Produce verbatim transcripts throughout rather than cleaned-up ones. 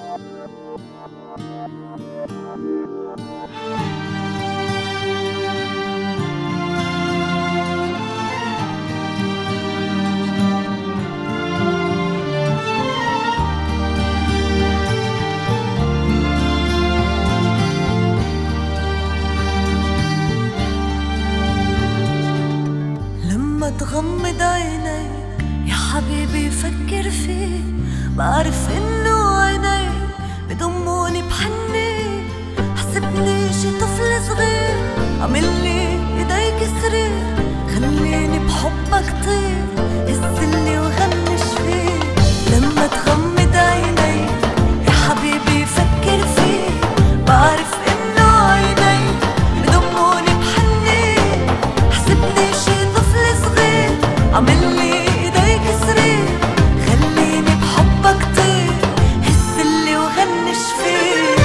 تغمض عيني يا حبيبي فكر فيه، بعرف انه عيني بضموني بحني، حسبني شي طفل صغير عملي ايديك صغير، خليني بحبك طير هزلي وغنش فيه. لما تغمض عيني يا حبيبي فكر فيه، بعرف انه عيني بضموني بحني، حسبني شي عملي ايديك صغير، خليني بحبك طير هزلي وغنش فيه.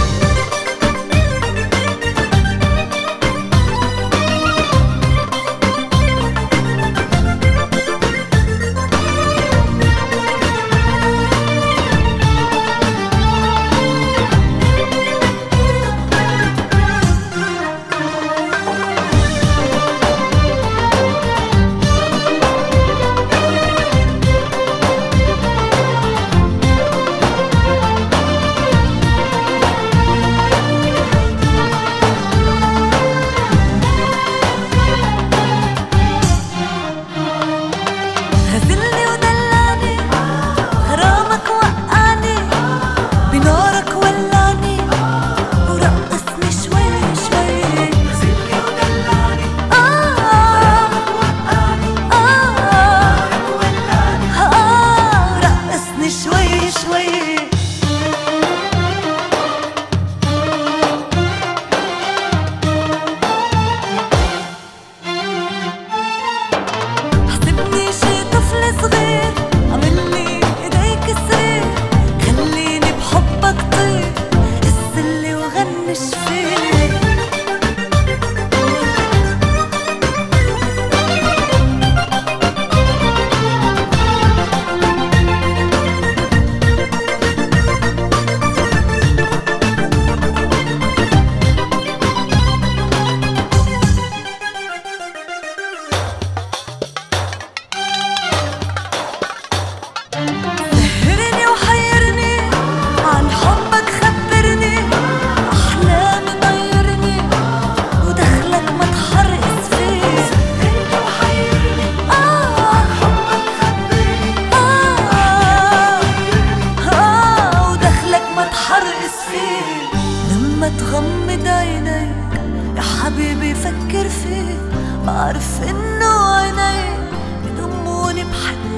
تغمض عينيك يا حبيبي فكر فيه، بعرف انه عينيك بضموني بحني،